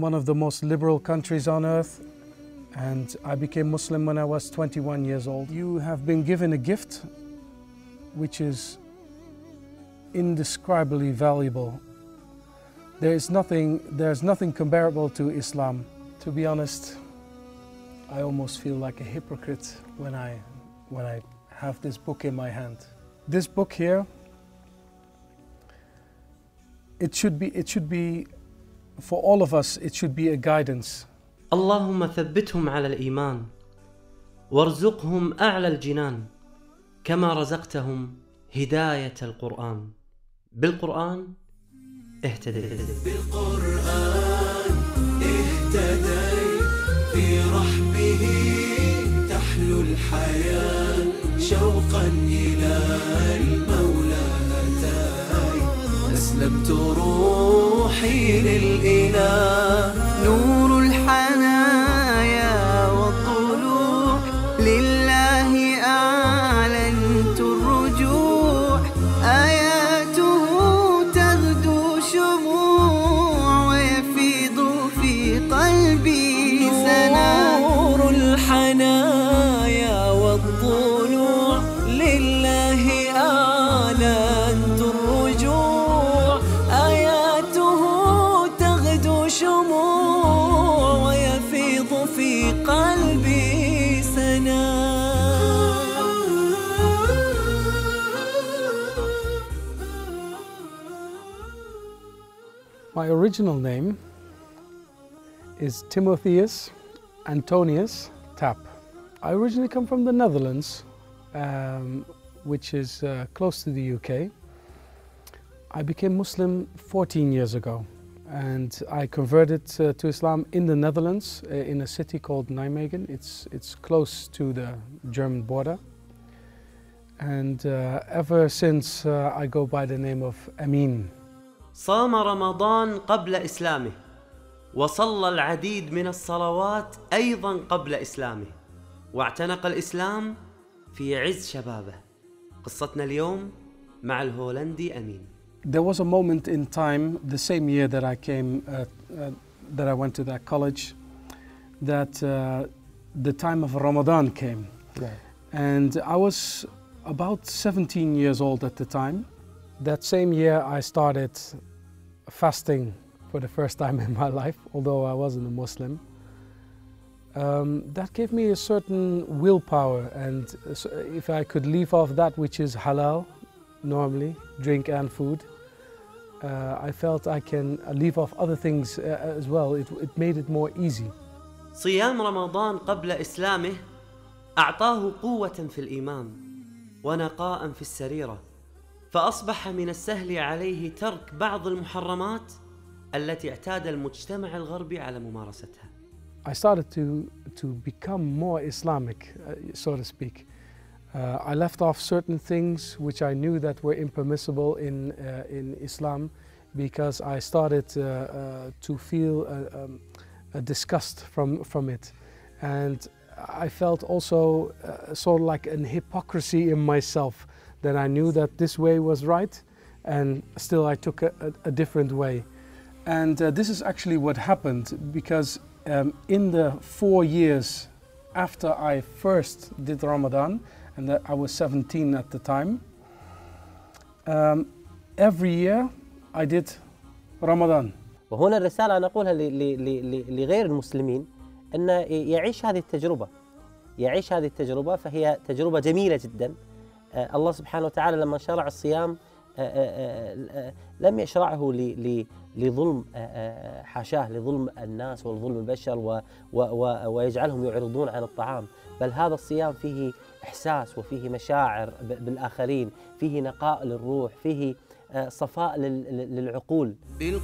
one of the most liberal countries on earth, and I became Muslim when I was 21 years old. You have been given a gift which is indescribably valuable. There's nothing comparable to Islam. To be honest, I almost feel like a hypocrite when I have this book in my hand. This book here, it should be for all of us, it should be a guidance. اللهم ثبتهم على الإيمان وارزقهم أعلى الجنان كما رزقتهم هداية القرآن. بالقرآن اهتديت. بالقرآن اهتديت في رحبه تحلو الحياة شوقا إلى المولى أتاي أسلمت روحي للإله نور الحنايا والطلوع لله أعلنت الرجوع آياته تغدو شموع ويفيض في قلبي سنا نور الحنايا والطلوع لله أعلنت الرجوع آياته تغدو شموع ويفيض في قلبي سنا. My original name is Timotheus Antonius Tapp. I originally come from the Netherlands, which is close to the UK. I became Muslim 14 years ago, and I converted to Islam in the Netherlands, in a city called Nijmegen. It's close to the German border. And ever since I go by the name of Amin. صام رمضان قبل إسلامه وصلى العديد من الصلوات أيضا قبل إسلامه واعتنق الإسلام في عز شبابه. قصتنا اليوم مع الهولندي أمين. There was a moment in time, the same year that I came, that I went to that college, that the time of Ramadan came. Right. And I was about 17 years old at the time. That same year I started fasting for the first time in my life, although I wasn't a Muslim. That gave me a certain willpower, and if I could leave off that which is halal, normally, drink and food, I felt I can leave off other things as well. It made it more easy. صيام رمضان قبل إسلامه أعطاه قوة في الإيمان ونقاء في السريرة، فأصبح من السهل عليه ترك بعض المحرمات التي اعتاد المجتمع الغربي على ممارستها. I started to become more Islamic, so to speak. I left off certain things which I knew that were impermissible in Islam, because I started to feel a disgust from it, and I felt also sort of like an hypocrisy in myself, that I knew that this way was right, and still I took a different way. And this is actually what happened, because in the 4 years after I first did Ramadan, and that I was 17 at the time, every year I did Ramadan. وهنا الرسالة أنا أقولها لغير المسلمين أن يعيش هذه التجربة، فهي تجربة جميلة جدا. الله سبحانه وتعالى لما شرع الصيام لم يشرعه لظلم، حاشاه، لظلم الناس وظلم البشر ويجعلهم يعرضون عن الطعام، بل هذا الصيام فيه إحساس وفيه مشاعر بالآخرين، فيه نقاء للروح، فيه صفاء للعقول.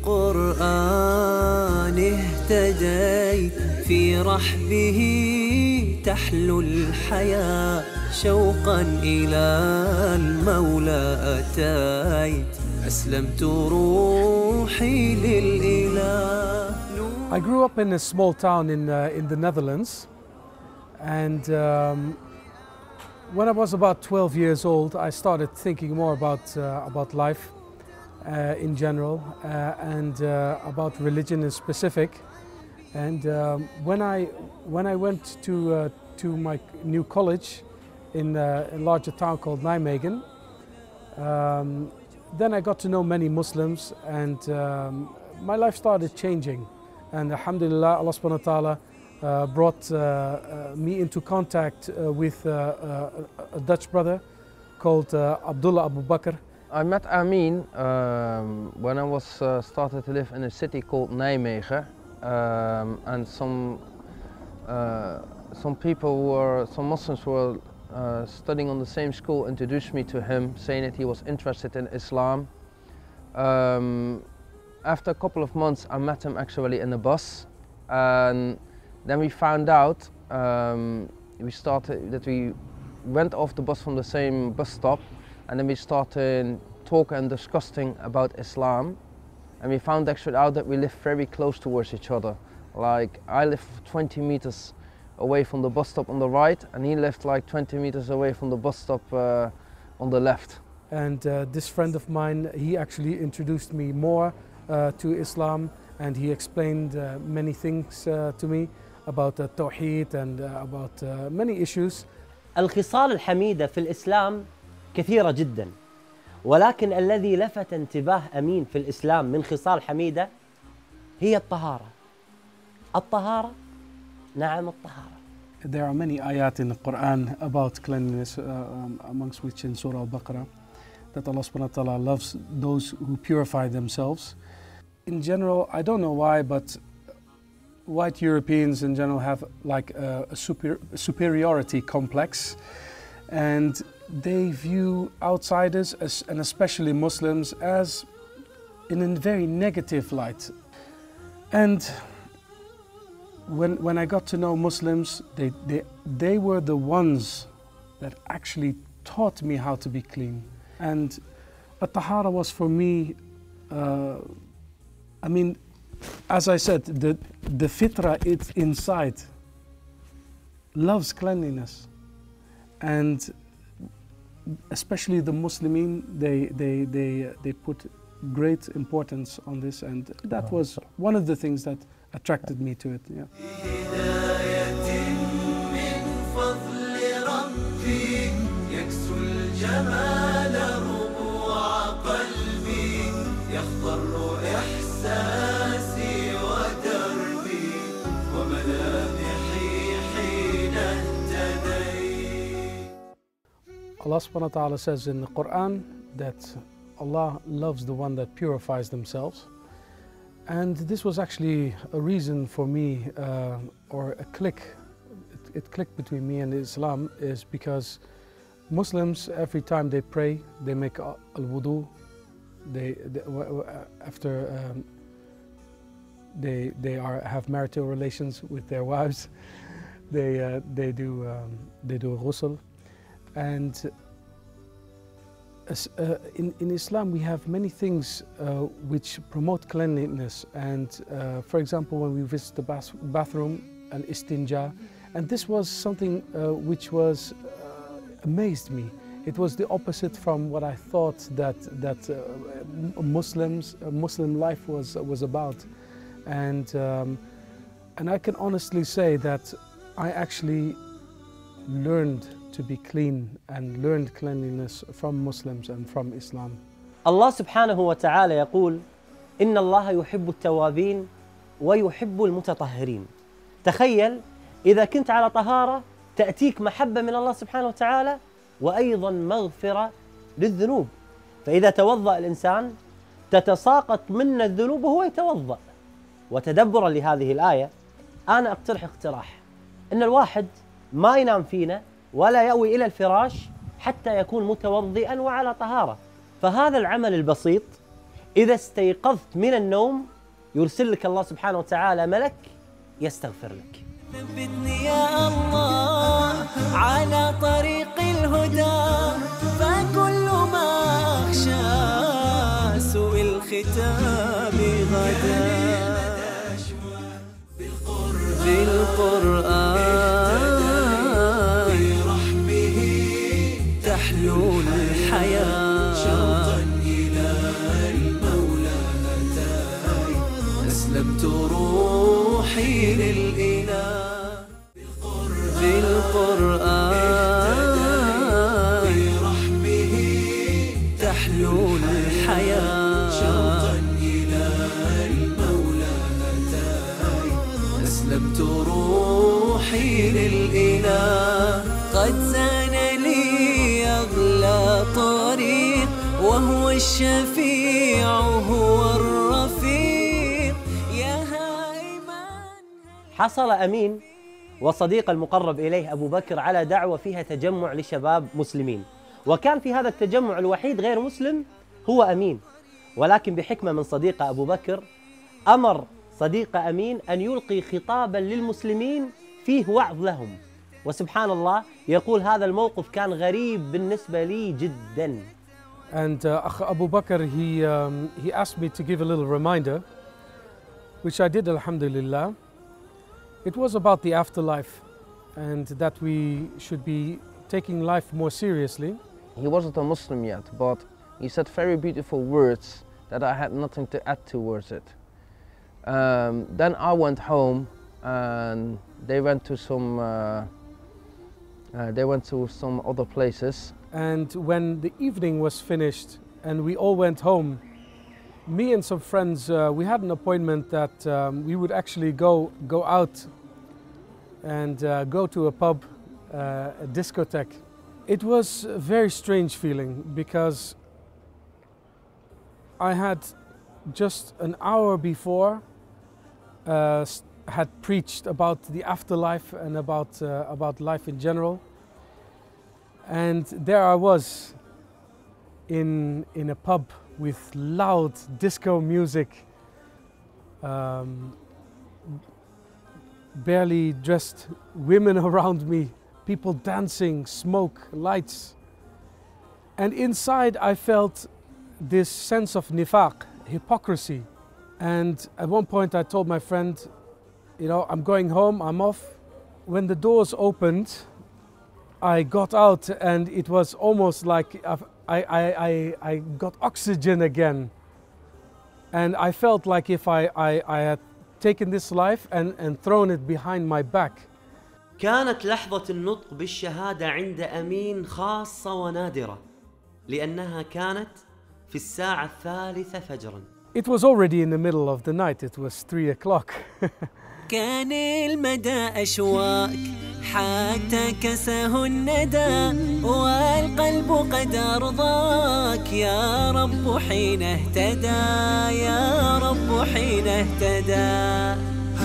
بالقرآن اهتديت في رحبه تحلو الحياة شوقا إلى المولى أتيت أسلمت روحي للإله. I grew up in a small town in the Netherlands, and when I was about 12 years old, I started thinking more about life in general, and about religion in specific. And when I went to my new college in a larger town called Nijmegen, then I got to know many Muslims, and my life started changing. And alhamdulillah, Allah subhanahu wa ta'ala brought me into contact with a Dutch brother called Abdullah Abu Bakr. I met Amin when I was started to live in a city called Nijmegen, and some Muslims who were studying on the same school introduced me to him, saying that he was interested in Islam. After a couple of months, I met him actually in a bus, and then we found out we went off the bus from the same bus stop, and then we started talking and discussing about Islam, and we found actually out that we lived very close towards each other. Like, I lived 20 meters away from the bus stop on the right, and he lived like 20 meters away from the bus stop on the left. And this friend of mine, he actually introduced me more to Islam, and he explained many things to me about Tawheed and about many issues. الخصال الحميدة في الإسلام كثيرة جدا، ولكن الذي لفت انتباه أمين في الإسلام من خصال حميدة هي الطهارة. الطهارة، نعم الطهارة. There are many ayat in the Quran about cleanliness, amongst which in Surah Al-Baqarah, that Allah subhanahu wa ta'ala loves those who purify themselves. In general, I don't know why, but white Europeans in general have like a superiority complex, and they view outsiders, and especially Muslims, as in a very negative light. And when I got to know Muslims, they were the ones that actually taught me how to be clean. And at-tahara was for me, I mean, as I said, the fitra, it's inside, loves cleanliness. And especially the Muslimin, they put great importance on this, and that was one of the things that attracted me to it. Yeah. Allah subhanahu wa ta'ala says in the Quran that Allah loves the one that purifies themselves. And this was actually a reason for me, or a click, it clicked between me and Islam, is because Muslims, every time they pray, they make al-wudu. After they have marital relations with their wives, they do ghusl. And in Islam, we have many things which promote cleanliness. And for example, when we visit the bathroom, al-istinja, and this was something which was amazed me. It was the opposite from what I thought that Muslim life was about. And I can honestly say that I actually learned to be clean and learned cleanliness from Muslims and from Islam. الله سبحانه وتعالى يقول إن الله يحب التوابين ويحب المتطهرين. تخيل إذا كنت على طهارة تأتيك محبة من الله سبحانه وتعالى وأيضا مغفرة للذنوب. فإذا توضأ الإنسان تتساقط منه الذنوب وهو يتوضأ. وتدبرا لهذه الآية أنا أقترح اقتراح إن الواحد ما ينام فينا ولا يأوي إلى الفراش حتى يكون متوضئا وعلى طهارة. فهذا العمل البسيط إذا استيقظت من النوم يرسل لك الله سبحانه وتعالى ملك يستغفر لك. ثبتني يا الله على طريق الهدى فكل ما أخشى سوء الختام غدا. بالقرآن برحمه تحلو الحياة شوقا إلى المولى أتاي أسلمت روحي والشفيع هو الرفيق يا هائمان. حصل أمين والصديق المقرب إليه أبو بكر على دعوة فيها تجمع لشباب مسلمين، وكان في هذا التجمع الوحيد غير مسلم هو أمين، ولكن بحكمة من صديقه أبو بكر أمر صديق أمين أن يلقي خطابا للمسلمين فيه وعظ لهم. وسبحان الله يقول هذا الموقف كان غريب بالنسبة لي جدا. And Akh Abu Bakr, he asked me to give a little reminder, which I did, alhamdulillah. It was about the afterlife and that we should be taking life more seriously. He wasn't a Muslim yet, but he said very beautiful words that I had nothing to add towards it. Then I went home and they went to some other places. And when the evening was finished and we all went home, me and some friends, we had an appointment that we would actually go out and go to a pub, a discotheque. It was a very strange feeling because I had just an hour before had preached about the afterlife and about life in general. And there I was in a pub with loud disco music, barely dressed women around me, people dancing, smoke, lights. And inside I felt this sense of nifaq, hypocrisy. And at one point I told my friend, you know, I'm going home, I'm off. When the doors opened, I got out and it was almost like I got oxygen again. And I felt like if I had taken this life and thrown it behind my back. كانت لحظة النطق بالشهادة عند أمين خاصة ونادرة لأنها كانت في الساعة الثالثة فجراً. It was already in the middle of the night, it was 3 o'clock. كان المدى أشواك حتى كسه الندى والقلب قد أرضاك يا رب حين اهتدى يا رب حين اهتدى.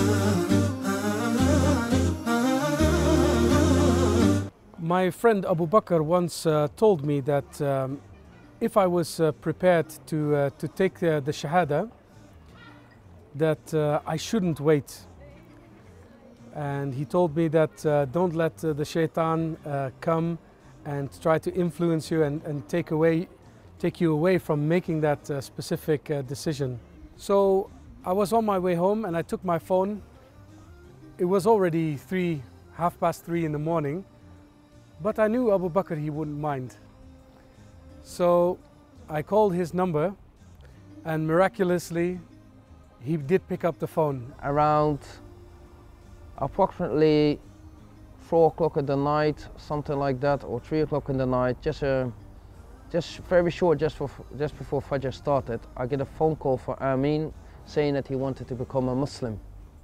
My friend Abu Bakr once told me that if I was prepared to take the Shahada, that I shouldn't wait. And he told me that don't let the shaitan come and try to influence you and take you away from making that specific decision. So I was on my way home and I took my phone. It was already 3:30 in the morning, but I knew Abu Bakr, he wouldn't mind. So I called his number and miraculously he did pick up the phone. Around approximately 4 o'clock in the night, something like that, or 3 o'clock in the night, just very short, just before Fajr started, I get a phone call from Amin saying that he wanted to become a Muslim.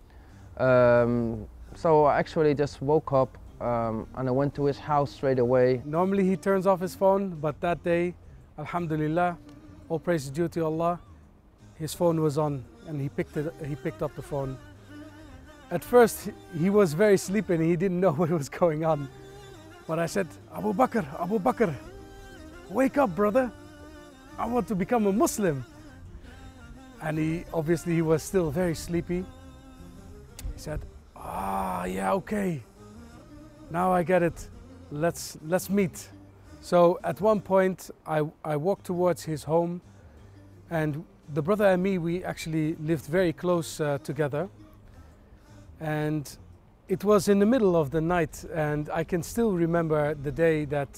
So I actually just woke up and I went to his house straight away. Normally he turns off his phone, but that day, alhamdulillah, all praise is due to Allah, his phone was on and he picked up the phone. At first he was very sleepy and he didn't know what was going on. But I said, Abu Bakr, wake up, brother. I want to become a Muslim. And he was still very sleepy. He said, yeah, okay. Now I get it. Let's meet. So at one point I walked towards his home, and the brother and me, we actually lived very close together. And it was in the middle of the night, and I can still remember the day that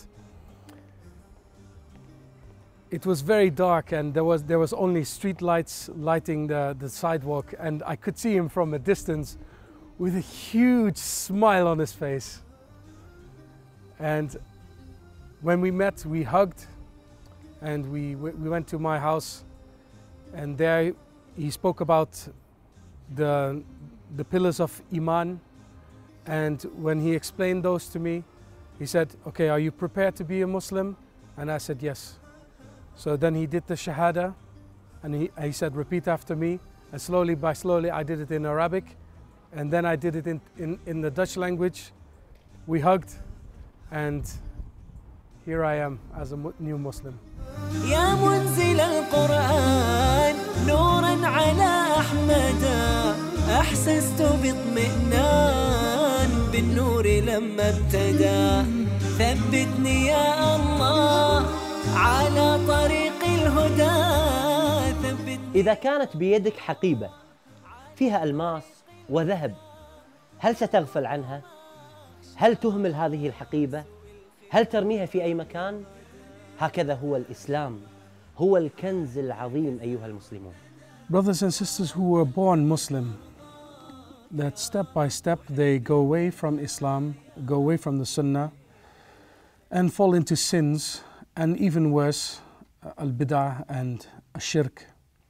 it was very dark and there was only street lights lighting the sidewalk, and I could see him from a distance with a huge smile on his face. And when we met, we hugged and we went to my house, and there he spoke about the pillars of Iman. And when he explained those to me, he said, okay, are you prepared to be a Muslim? And I said, yes. So then he did the Shahada, and he said, repeat after me. And slowly by slowly I did it in Arabic, and then I did it in the Dutch language. We hugged, and here I am as a new Muslim. يا منزل القرآن نورا على أحمد أحسست باطمئنان بالنور لما ابتدى ثبتني يا الله على طريق الهدى إذا كانت بيدك حقيبة فيها ألماس وذهب، هل ستغفل عنها؟ هل تهمل هذه الحقيبة؟ هل ترميها في أي مكان؟ هكذا هو الإسلام، هو الكنز العظيم أيها المسلمون. Brothers and sisters who were born Muslim, that step by step they go away from Islam, go away from the Sunnah, and fall into sins, and even worse, al-bid'ah and shirk.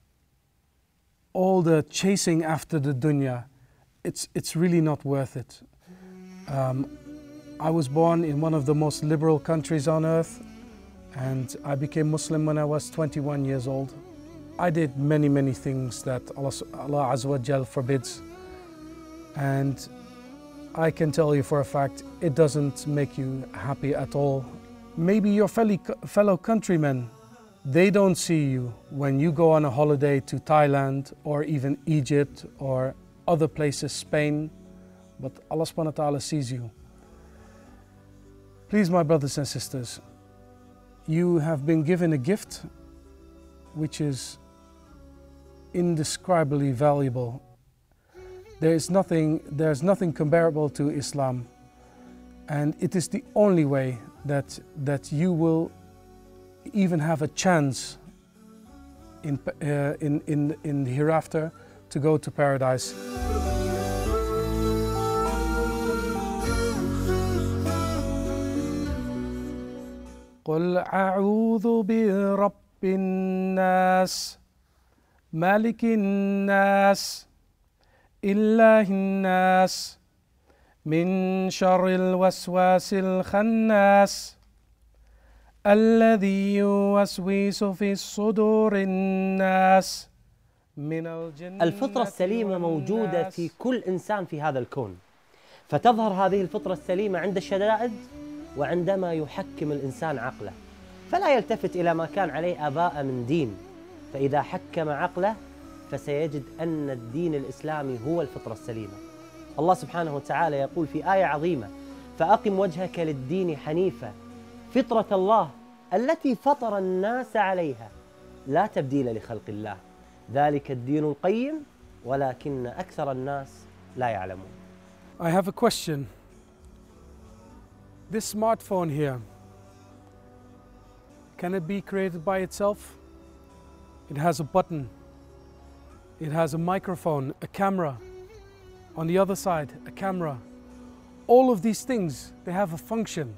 All the chasing after the dunya, it's really not worth it. I was born in one of the most liberal countries on earth, and I became Muslim when I was 21 years old. I did many things that Allah Azza wa Jal forbids, and I can tell you for a fact it doesn't make you happy at all. Maybe your fellow countrymen, they don't see you when you go on a holiday to Thailand or even Egypt or other places, Spain, but Allah subhanahu wa ta'ala sees you. Please, my brothers and sisters, you have been given a gift which is indescribably valuable. There's nothing comparable to Islam, and it is the only way that you will even have a chance in the hereafter to go to paradise. قل أعوذ برب الناس مالك الناس إله الناس من شر الوسواس الخناس الذي يوسوس في صدور الناس من الجنة. الفطرة السليمة موجودة في كل إنسان في هذا الكون، فتظهر هذه الفطرة السليمة عند الشدائد وعندما يحكم الإنسان عقله، فلا يلتفت إلى ما كان عليه آباء من دين، فإذا حكم عقله فسيجد أن الدين الإسلامي هو الفطرة السليمة. الله سبحانه وتعالى يقول في آية عظيمة: فأقم وجهك للدين حنيفا فطرة الله التي فطر الناس عليها لا تبديل لخلق الله ذلك الدين القيم ولكن أكثر الناس لا يعلمون. I have a question. This smartphone here, can it be created by itself? It has a button, it has a microphone, a camera, on the other side a camera. All of these things, they have a function.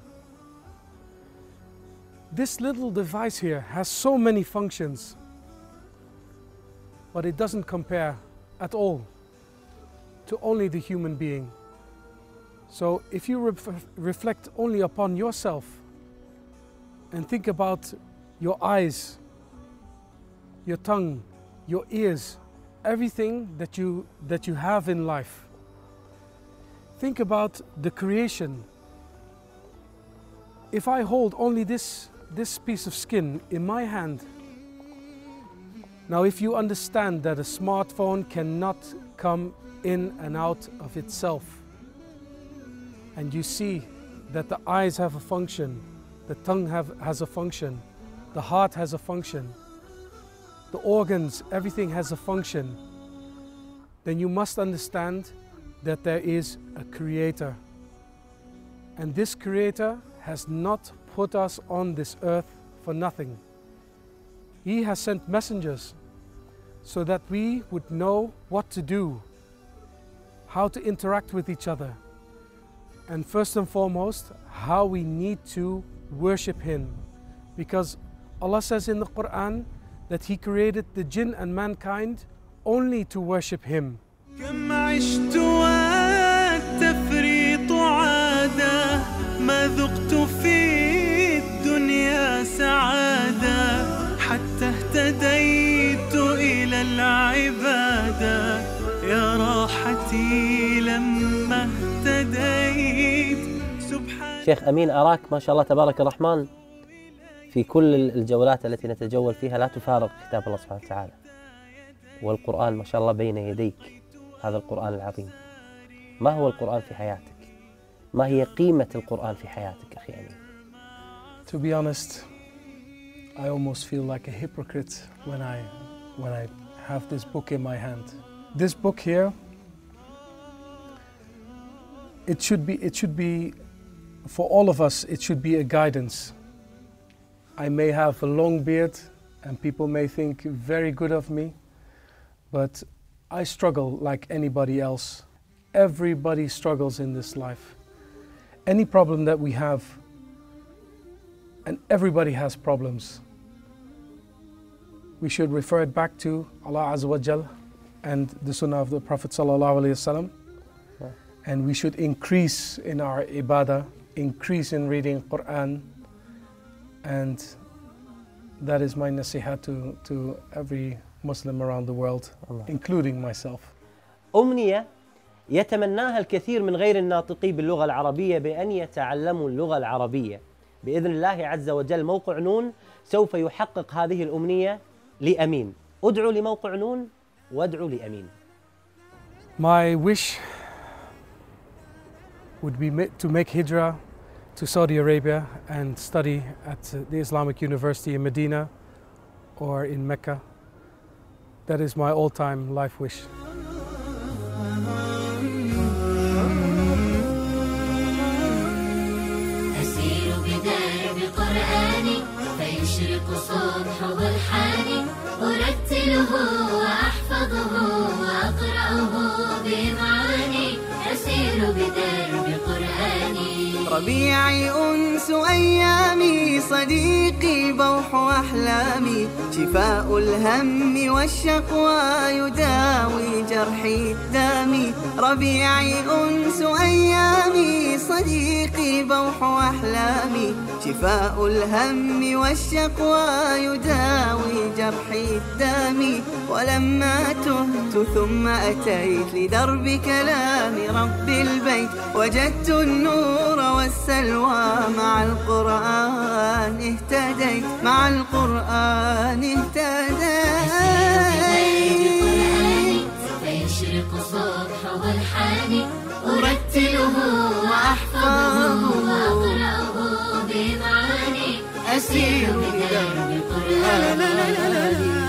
This little device here has so many functions, but it doesn't compare at all to only the human being. So if you reflect only upon yourself and think about your eyes, your tongue, your ears, everything that you have in life. Think about the creation. If I hold only this piece of skin in my hand, now if you understand that a smartphone cannot come in and out of itself, and you see that the eyes have a function, the tongue has a function, the heart has a function, the organs, everything has a function, then you must understand that there is a creator. And this creator has not put us on this earth for nothing. He has sent messengers so that we would know what to do, how to interact with each other, and first and foremost, how we need to worship Him. Because Allah says in the Quran that He created the jinn and mankind only to worship Him. كم عشت والتفريط عادة ما ذقت في الدنيا سعادة شيخ أمين أراك ما شاء الله تبارك الرحمن في كل الجولات التي نتجول فيها لا تفارق كتاب الله سبحانه وتعالى، والقرآن ما شاء الله بين يديك، هذا القرآن العظيم. ما هو القرآن في حياتك؟ ما هي قيمة القرآن في حياتك أخي أمين؟ To be honest, I almost feel like a hypocrite when I have this book in my hand. This book here, it should be for all of us, it should be a guidance. I may have a long beard and people may think very good of me, but I struggle like anybody else. Everybody struggles in this life. Any problem that we have, and everybody has problems, we should refer it back to Allah Azza wa Jal and the Sunnah of the Prophet Sallallahu Alaihi Wasallam. And we should increase in our ibadah, increase in reading Quran, and that is my nasiha to every Muslim around the world, including myself. أمنية يتمناها الكثير من غير الناطقي باللغة العربية بأن يتعلموا اللغة العربية. بإذن الله عز وجل موقع نون سوف يحقق هذه الأمنية لأمين. أدعو لموقع نون وادعو لأمين. My wish would be to make hijrah to Saudi Arabia and study at the Islamic University in Medina or in Mecca. That is my all-time life wish. أسير بدرب قرآني فيشرق صبح برحاني أرتله وأحفظه وأقرأه بمعاني أسير بدرب قرآني ربيعي أنس أيامي صديقي بوح أحلامي شفاء الهم والشقوى يداوي جرحي الدامي ربيعي أنس أيامي صديقي بوح أحلامي شفاء الهم والشقوى يداوي جرحي الدامي ولما تهت ثم أتيت لدرب كلام رب البيت وجدت النور والسلوى مع القرآن اهتديت مع القرآن اهتديت فيشرق صبح برحاني أرتله وأحفظه وأقرأه بمعاني أسير بدرب قرآني